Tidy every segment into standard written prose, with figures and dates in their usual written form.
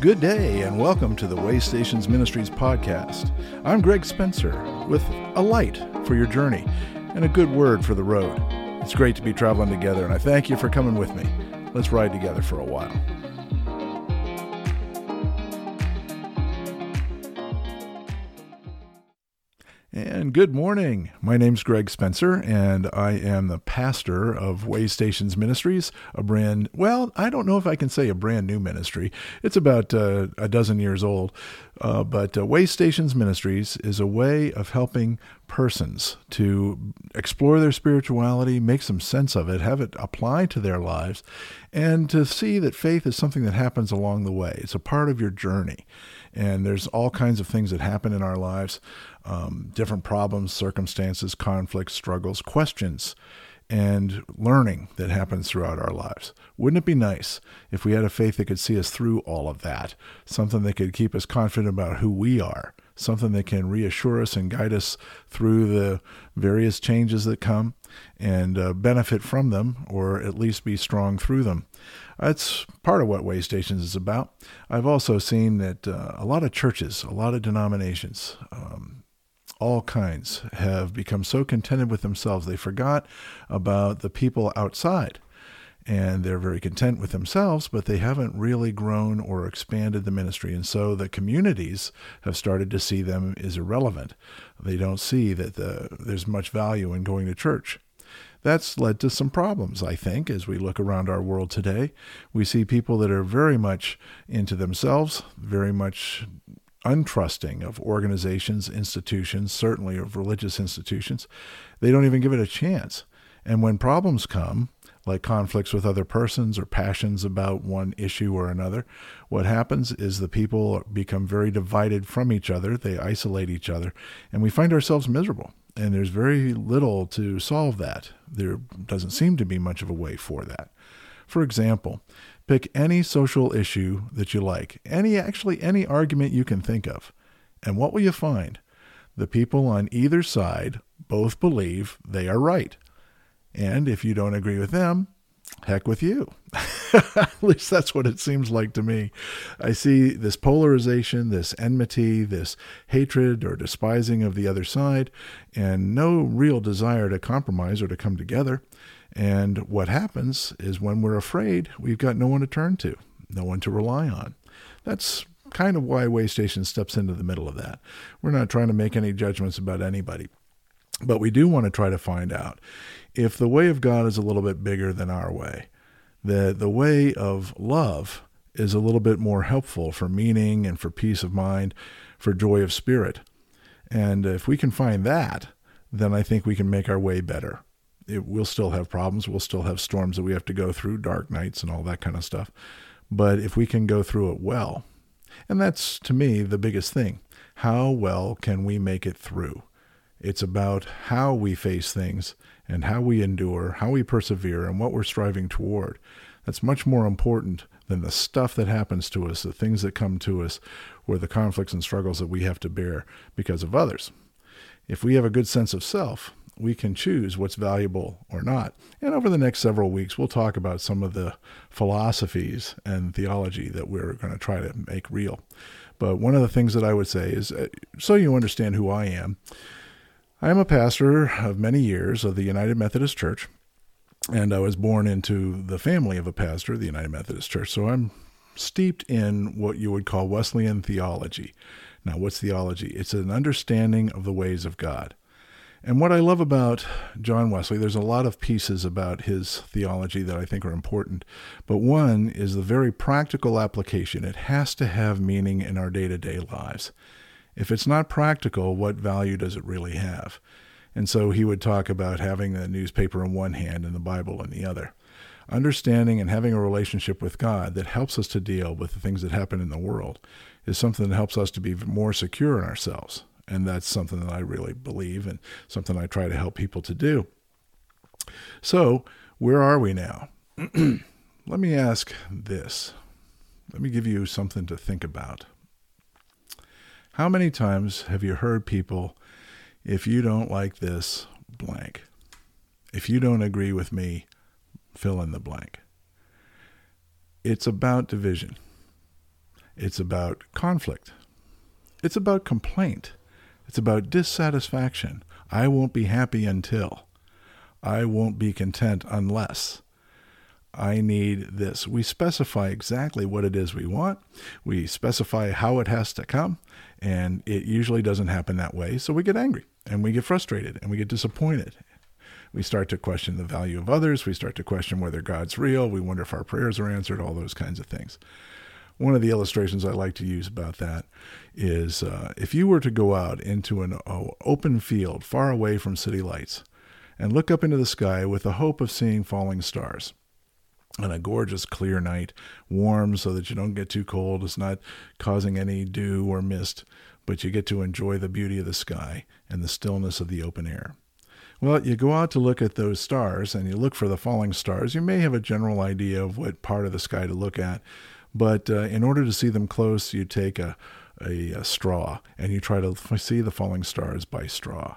Good day and welcome to the Way Stations Ministries podcast. I'm Greg Spencer with a light for your journey and a good word for the road. It's great to be traveling together and I thank you for coming with me. Let's ride together for a while. And good morning. My name's Greg Spencer, and I am the pastor of Way Stations Ministries, I don't know if I can say a brand new ministry. It's about a dozen years old, but Way Stations Ministries is a way of helping persons to explore their spirituality, make some sense of it, have it apply to their lives, and to see that faith is something that happens along the way. It's a part of your journey. And there's all kinds of things that happen in our lives, different problems, circumstances, conflicts, struggles, questions, and learning that happens throughout our lives. Wouldn't it be nice if we had a faith that could see us through all of that, something that could keep us confident about who we are, something that can reassure us and guide us through the various changes that come and benefit from them, or at least be strong through them. That's part of what Way Stations is about. I've also seen that a lot of churches, a lot of denominations, all kinds, have become so contented with themselves they forgot about the people outside. And they're very content with themselves, but they haven't really grown or expanded the ministry. And so the communities have started to see them as irrelevant. They don't see that there's much value in going to church. That's led to some problems, I think, as we look around our world today. We see people that are very much into themselves, very much untrusting of organizations, institutions, certainly of religious institutions. They don't even give it a chance. And when problems come, like conflicts with other persons or passions about one issue or another, what happens is the people become very divided from each other. They isolate each other, and we find ourselves miserable. And there's very little to solve that. There doesn't seem to be much of a way for that. For example, pick any social issue that you like, any argument you can think of. And what will you find? The people on either side both believe they are right. And if you don't agree with them, heck with you. At least that's what it seems like to me. I see this polarization, this enmity, this hatred or despising of the other side, and no real desire to compromise or to come together. And what happens is when we're afraid, we've got no one to turn to, no one to rely on. That's kind of why Way Station steps into the middle of that. We're not trying to make any judgments about anybody, but we do want to try to find out if the way of God is a little bit bigger than our way, that the way of love is a little bit more helpful for meaning and for peace of mind, for joy of spirit. And if we can find that, then I think we can make our way better. We'll still have problems. We'll still have storms that we have to go through, dark nights and all that kind of stuff. But if we can go through it well, and that's, to me, the biggest thing, how well can we make it through? It's about how we face things and how we endure, how we persevere, and what we're striving toward. That's much more important than the stuff that happens to us, the things that come to us, or the conflicts and struggles that we have to bear because of others. If we have a good sense of self, we can choose what's valuable or not. And over the next several weeks, we'll talk about some of the philosophies and theology that we're going to try to make real. But one of the things that I would say is, so you understand who I am a pastor of many years of the United Methodist Church, and I was born into the family of a pastor of the United Methodist Church, so I'm steeped in what you would call Wesleyan theology. Now, what's theology? It's an understanding of the ways of God. And what I love about John Wesley, there's a lot of pieces about his theology that I think are important, but one is the very practical application. It has to have meaning in our day-to-day lives. If it's not practical, what value does it really have? And so he would talk about having the newspaper in one hand and the Bible in the other. Understanding and having a relationship with God that helps us to deal with the things that happen in the world is something that helps us to be more secure in ourselves. And that's something that I really believe and something I try to help people to do. So, where are we now? Let me ask this. Let me give you something to think about. How many times have you heard people, if you don't like this, blank. If you don't agree with me, fill in the blank. It's about division. It's about conflict. It's about complaint. It's about dissatisfaction. I won't be happy until. I won't be content unless. I need this. We specify exactly what it is we want. We specify how it has to come, and it usually doesn't happen that way. So we get angry, and we get frustrated, and we get disappointed. We start to question the value of others. We start to question whether God's real. We wonder if our prayers are answered, all those kinds of things. One of the illustrations I like to use about that is if you were to go out into an open field far away from city lights and look up into the sky with the hope of seeing falling stars on a gorgeous clear night, warm so that you don't get too cold, it's not causing any dew or mist, but you get to enjoy the beauty of the sky and the stillness of the open air. Well, you go out to look at those stars and you look for the falling stars. You may have a general idea of what part of the sky to look at, but in order to see them close, you take a straw and you try to see the falling stars by straw.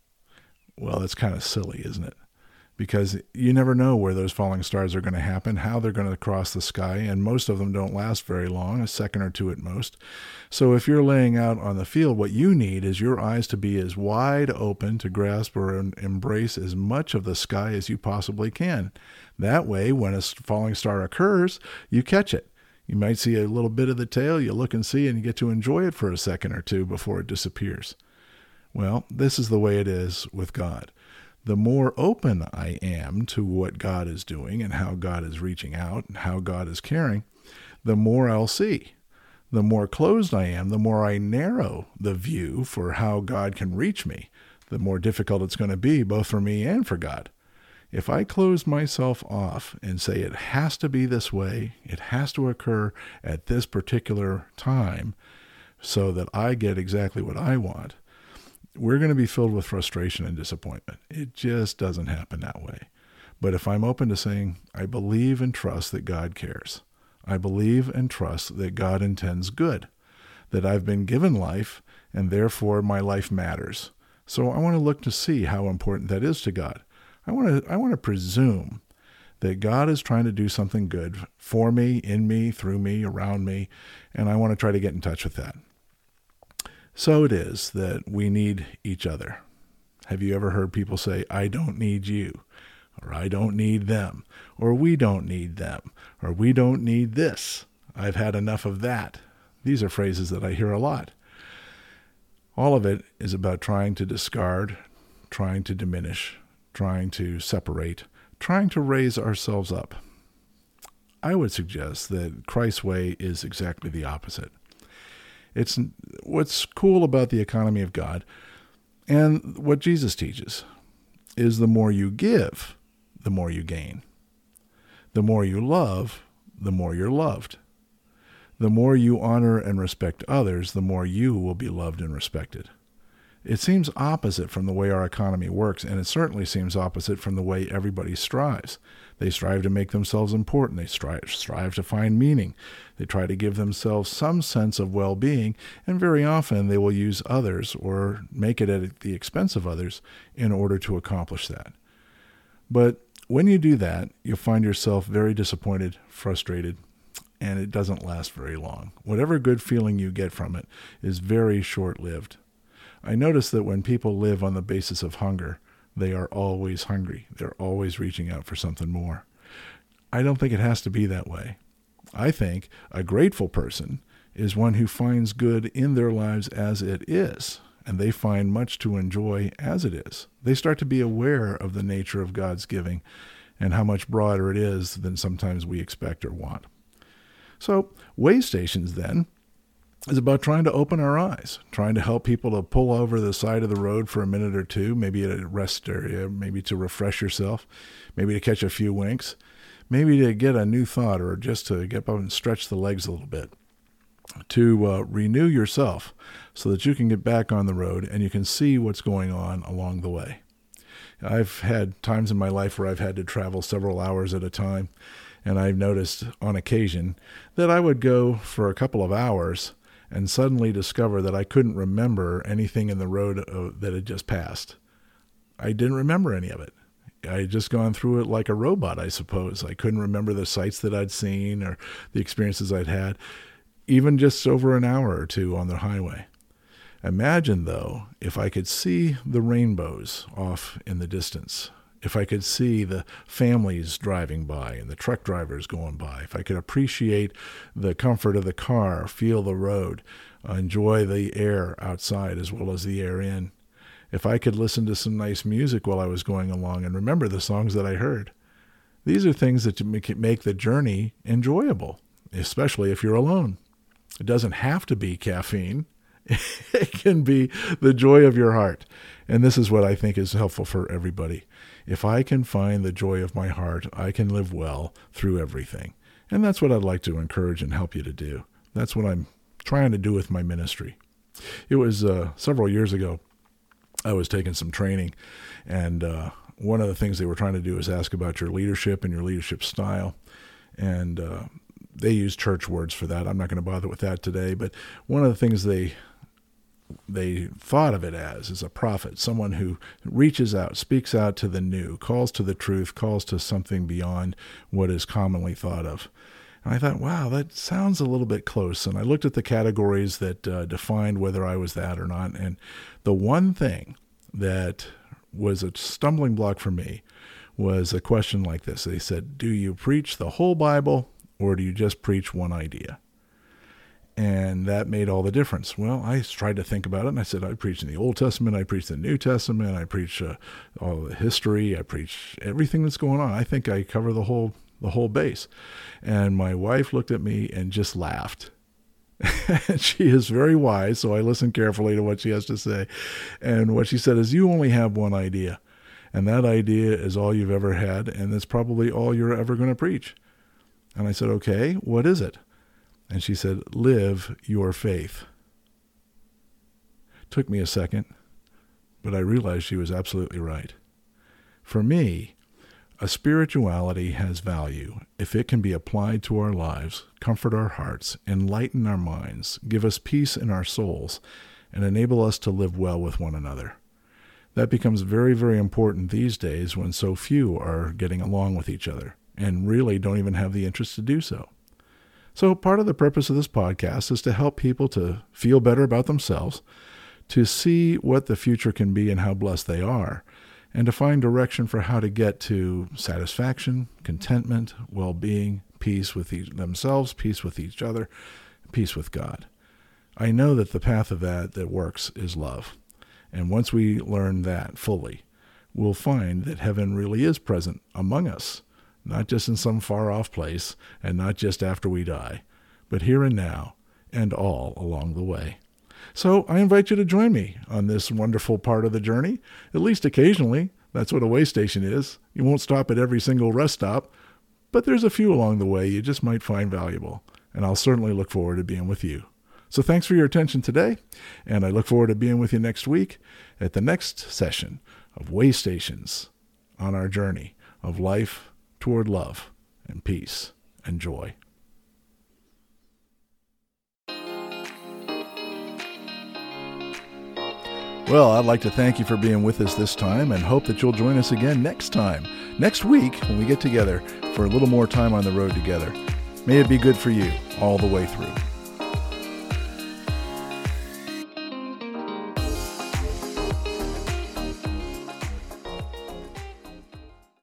Well, that's kind of silly, isn't it? Because you never know where those falling stars are going to happen, how they're going to cross the sky, and most of them don't last very long, a second or two at most. So if you're laying out on the field, what you need is your eyes to be as wide open to grasp or embrace as much of the sky as you possibly can. That way, when a falling star occurs, you catch it. You might see a little bit of the tail, you look and see, and you get to enjoy it for a second or two before it disappears. Well, this is the way it is with God. The more open I am to what God is doing and how God is reaching out and how God is caring, the more I'll see. The more closed I am, the more I narrow the view for how God can reach me, the more difficult it's going to be both for me and for God. If I close myself off and say it has to be this way, it has to occur at this particular time so that I get exactly what I want, we're going to be filled with frustration and disappointment. It just doesn't happen that way. But if I'm open to saying, I believe and trust that God cares. I believe and trust that God intends good, that I've been given life, and therefore my life matters. So I want to look to see how important that is to God. I want to presume that God is trying to do something good for me, in me, through me, around me, and I want to try to get in touch with that. So it is that we need each other. Have you ever heard people say, I don't need you, or I don't need them, or we don't need them, or we don't need this. I've had enough of that. These are phrases that I hear a lot. All of it is about trying to discard, trying to diminish, trying to separate, trying to raise ourselves up. I would suggest that Christ's way is exactly the opposite. It's what's cool about the economy of God and what Jesus teaches is the more you give, the more you gain. The more you love, the more you're loved. The more you honor and respect others, the more you will be loved and respected. It seems opposite from the way our economy works, and it certainly seems opposite from the way everybody strives. They strive to make themselves important. They strive to find meaning. They try to give themselves some sense of well-being, and very often they will use others or make it at the expense of others in order to accomplish that. But when you do that, you'll find yourself very disappointed, frustrated, and it doesn't last very long. Whatever good feeling you get from it is very short-lived. I notice that when people live on the basis of hunger, they are always hungry. They're always reaching out for something more. I don't think it has to be that way. I think a grateful person is one who finds good in their lives as it is, and they find much to enjoy as it is. They start to be aware of the nature of God's giving and how much broader it is than sometimes we expect or want. So, way stations then is about trying to open our eyes, trying to help people to pull over the side of the road for a minute or two, maybe at a rest area, maybe to refresh yourself, maybe to catch a few winks, maybe to get a new thought or just to get up and stretch the legs a little bit, to renew yourself so that you can get back on the road and you can see what's going on along the way. I've had times in my life where I've had to travel several hours at a time, and I've noticed on occasion that I would go for a couple of hours and suddenly discover that I couldn't remember anything in the road that had just passed. I didn't remember any of it. I had just gone through it like a robot, I suppose. I couldn't remember the sights that I'd seen or the experiences I'd had. even just over an hour or two on the highway. Imagine, though, if I could see the rainbows off in the distance, if I could see the families driving by and the truck drivers going by, if I could appreciate the comfort of the car, feel the road, enjoy the air outside as well as the air in, if I could listen to some nice music while I was going along and remember the songs that I heard. These are things that make the journey enjoyable, especially if you're alone. It doesn't have to be caffeine. It can be the joy of your heart. And this is what I think is helpful for everybody. If I can find the joy of my heart, I can live well through everything. And that's what I'd like to encourage and help you to do. That's what I'm trying to do with my ministry. It was several years ago, I was taking some training, and one of the things they were trying to do is ask about your leadership and your leadership style. And they use church words for that. I'm not going to bother with that today. But one of the things they thought of it as is a prophet, someone who reaches out, speaks out to the new, calls to the truth, calls to something beyond what is commonly thought of. And I thought, wow, that sounds a little bit close. And I looked at the categories that defined whether I was that or not. And the one thing that was a stumbling block for me was a question like this. They said, do you preach the whole Bible or do you just preach one idea? And that made all the difference. Well, I tried to think about it, and I said, I preach in the Old Testament, I preach the New Testament, I preach all the history, I preach everything that's going on. I think I cover the whole base. And my wife looked at me and just laughed. She is very wise, so I listened carefully to what she has to say. And what she said is, you only have one idea, and that idea is all you've ever had, and that's probably all you're ever going to preach. And I said, okay, what is it? And she said, live your faith. Took me a second, but I realized she was absolutely right. For me, a spirituality has value if it can be applied to our lives, comfort our hearts, enlighten our minds, give us peace in our souls, and enable us to live well with one another. That becomes very, very important these days when so few are getting along with each other and really don't even have the interest to do so. So part of the purpose of this podcast is to help people to feel better about themselves, to see what the future can be and how blessed they are, and to find direction for how to get to satisfaction, contentment, well-being, peace with themselves, peace with each other, peace with God. I know that the path of that works is love. And once we learn that fully, we'll find that heaven really is present among us, not just in some far-off place and not just after we die, but here and now and all along the way. So I invite you to join me on this wonderful part of the journey, at least occasionally. That's what a way station is. You won't stop at every single rest stop, but there's a few along the way you just might find valuable, and I'll certainly look forward to being with you. So thanks for your attention today, and I look forward to being with you next week at the next session of Way Stations on our journey of life toward love and peace and joy. Well, I'd like to thank you for being with us this time and hope that you'll join us again next week when we get together for a little more time on the road together. May it be good for you all the way through.